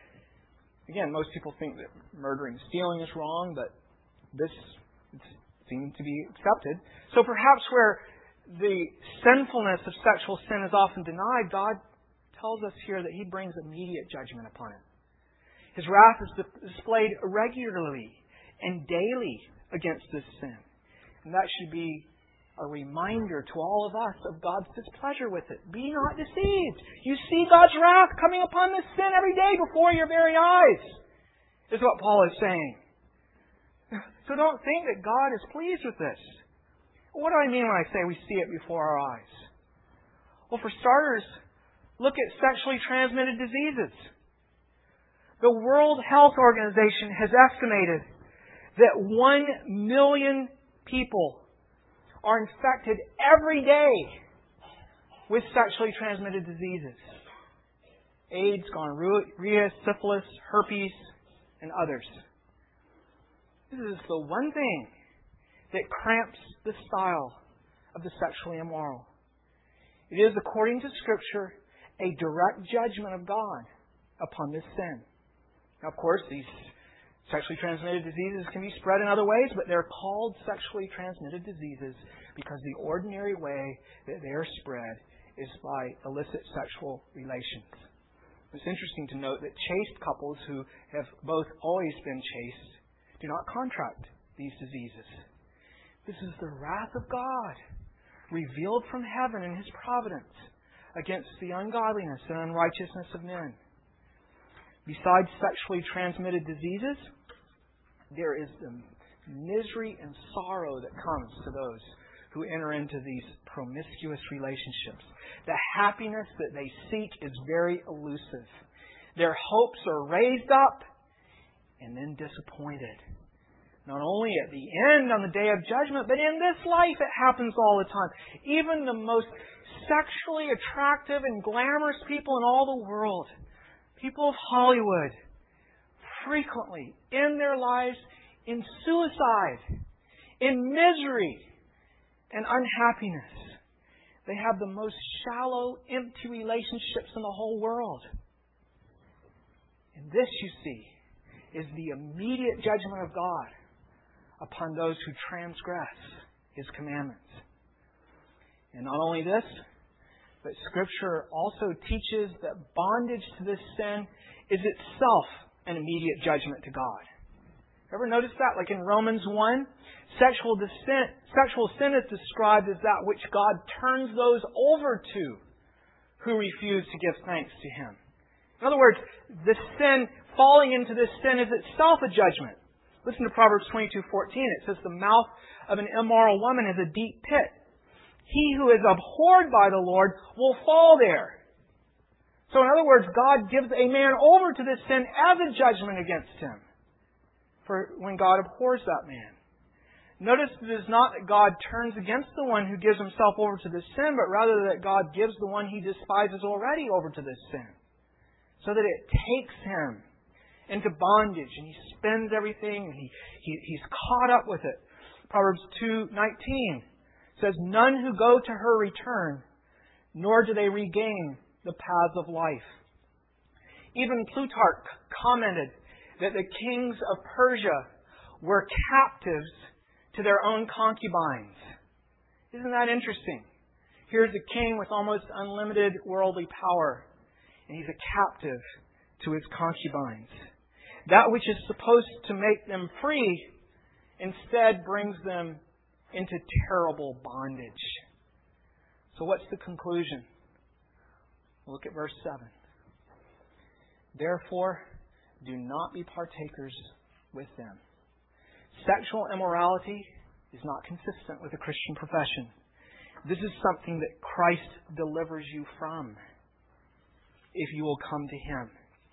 Again, most people think that murdering, stealing is wrong, but this seems to be accepted. So perhaps where the sinfulness of sexual sin is often denied, God tells us here that He brings immediate judgment upon it. His wrath is displayed regularly and daily against this sin. And that should be a reminder to all of us of God's displeasure with it. Be not deceived. You see God's wrath coming upon this sin every day before your very eyes, is what Paul is saying. So don't think that God is pleased with this. What do I mean when I say we see it before our eyes? Well, for starters, look at sexually transmitted diseases. The World Health Organization has estimated that one million people are infected every day with sexually transmitted diseases. AIDS, gonorrhea, syphilis, herpes, and others. This is the one thing that cramps the style of the sexually immoral. It is, according to Scripture, a direct judgment of God upon this sin. Now, of course, these sexually transmitted diseases can be spread in other ways, but they're called sexually transmitted diseases because the ordinary way that they are spread is by illicit sexual relations. It's interesting to note that chaste couples who have both always been chaste do not contract these diseases. This is the wrath of God revealed from heaven in His providence against the ungodliness and unrighteousness of men. Besides sexually transmitted diseases, there is the misery and sorrow that comes to those who enter into these promiscuous relationships. The happiness that they seek is very elusive. Their hopes are raised up and then disappointed. Not only at the end on the day of judgment, but in this life it happens all the time. Even the most sexually attractive and glamorous people in all the world, people of Hollywood, frequently in their lives in suicide, in misery and unhappiness. They have the most shallow, empty relationships in the whole world. And this, you see, is the immediate judgment of God upon those who transgress His commandments. And not only this, but Scripture also teaches that bondage to this sin is itself an immediate judgment to God. Ever notice that? Like in Romans one, sexual descent, sexual sin is described as that which God turns those over to who refuse to give thanks to Him. In other words, the sin, falling into this sin is itself a judgment. Listen to Proverbs twenty-two fourteen. It says, the mouth of an immoral woman is a deep pit. He who is abhorred by the Lord will fall there. So in other words, God gives a man over to this sin as a judgment against him for when God abhors that man. Notice it is not that God turns against the one who gives himself over to this sin, but rather that God gives the one he despises already over to this sin, so that it takes him into bondage, and he spends everything, and he, he he's caught up with it. Proverbs two nineteen says, none who go to her return, nor do they regain the paths of life. Even Plutarch commented that the kings of Persia were captives to their own concubines. Isn't that interesting? Here's a king with almost unlimited worldly power, and he's a captive to his concubines. That which is supposed to make them free instead brings them into terrible bondage. So what's the conclusion? Look at verse seven. Therefore, do not be partakers with them. Sexual immorality is not consistent with a Christian profession. This is something that Christ delivers you from if you will come to Him.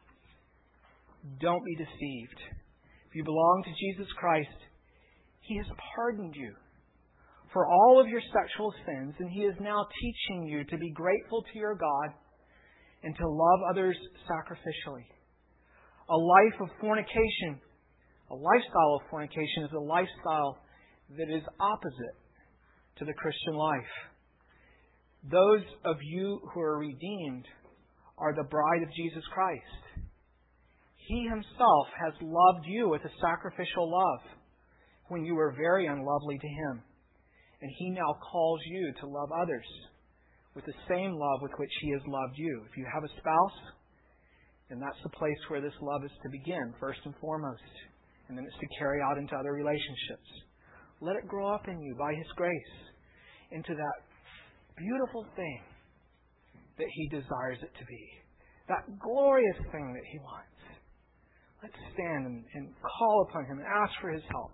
Don't be deceived. If you belong to Jesus Christ, He has pardoned you for all of your sexual sins, and He is now teaching you to be grateful to your God and to love others sacrificially. A life of fornication, a lifestyle of fornication is a lifestyle that is opposite to the Christian life. Those of you who are redeemed are the bride of Jesus Christ. He Himself has loved you with a sacrificial love when you were very unlovely to Him. And He now calls you to love others with the same love with which He has loved you. If you have a spouse, then that's the place where this love is to begin, first and foremost. And then it's to carry out into other relationships. Let it grow up in you by His grace into that beautiful thing that He desires it to be. That glorious thing that He wants. Let's stand and, and call upon Him and ask for His help.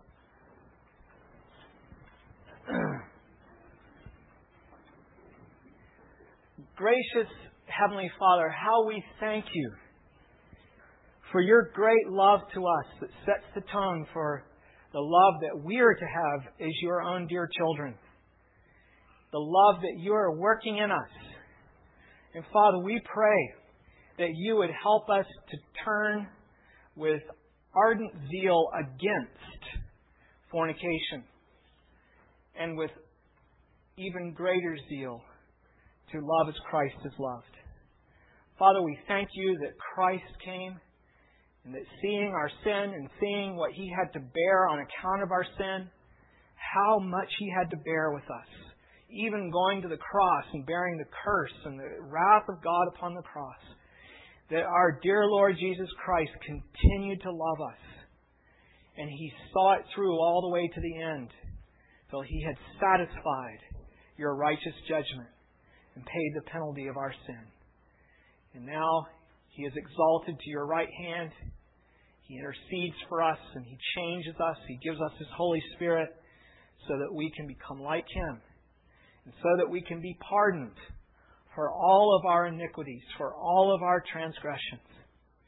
Gracious Heavenly Father, how we thank You for Your great love to us that sets the tone for the love that we are to have as Your own dear children. The love that You are working in us. And Father, we pray that You would help us to turn with ardent zeal against fornication and with even greater zeal to love as Christ is loved. Father, we thank You that Christ came and that seeing our sin and seeing what He had to bear on account of our sin, how much He had to bear with us. Even going to the cross and bearing the curse and the wrath of God upon the cross. That our dear Lord Jesus Christ continued to love us. And He saw it through all the way to the end till He had satisfied Your righteous judgment and paid the penalty of our sin. And now He is exalted to Your right hand. He intercedes for us and He changes us. He gives us His Holy Spirit so that we can become like Him. And so that we can be pardoned for all of our iniquities, for all of our transgressions.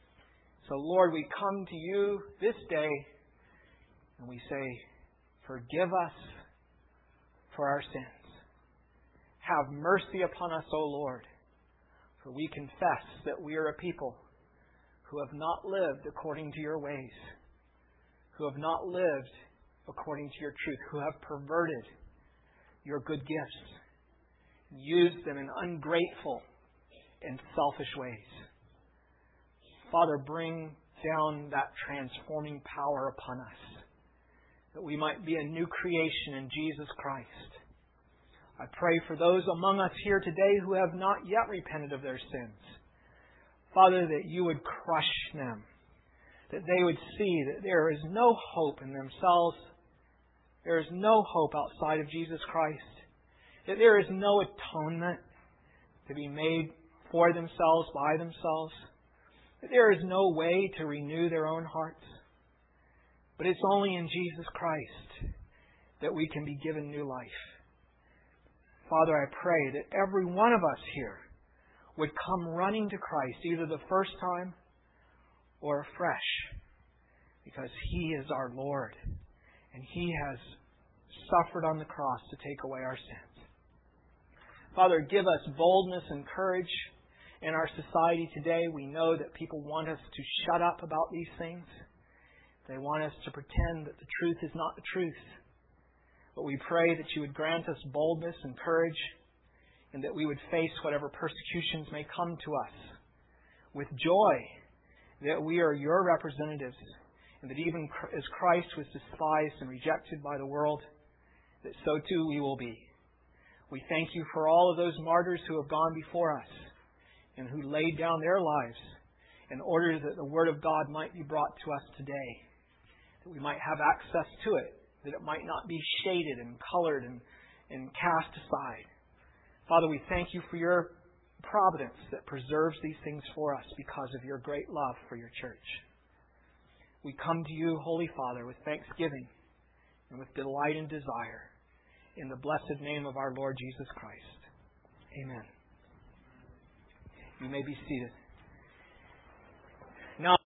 So, Lord, we come to you this day and we say, forgive us for our sins. Have mercy upon us, O Lord, for we confess that we are a people who have not lived according to your ways, who have not lived according to your truth, who have perverted your good gifts, and used them in ungrateful and selfish ways. Father, bring down that transforming power upon us, that we might be a new creation in Jesus Christ. I pray for those among us here today who have not yet repented of their sins. Father, that you would crush them, that they would see that there is no hope in themselves, there is no hope outside of Jesus Christ, that there is no atonement to be made for themselves, by themselves, that there is no way to renew their own hearts. But it's only in Jesus Christ that we can be given new life. Father, I pray that every one of us here would come running to Christ, either the first time or afresh, because He is our Lord and He has suffered on the cross to take away our sins. Father, give us boldness and courage in our society today. We know that people want us to shut up about these things. They want us to pretend that the truth is not the truth. But we pray that you would grant us boldness and courage, and that we would face whatever persecutions may come to us with joy, that we are your representatives, and that even as Christ was despised and rejected by the world, that so too we will be. We thank you for all of those martyrs who have gone before us and who laid down their lives in order that the Word of God might be brought to us today, that we might have access to it, that it might not be shaded and colored and, and cast aside. Father, we thank you for your providence that preserves these things for us because of your great love for your church. We come to you, Holy Father, with thanksgiving and with delight and desire, in the blessed name of our Lord Jesus Christ. Amen. You may be seated. Now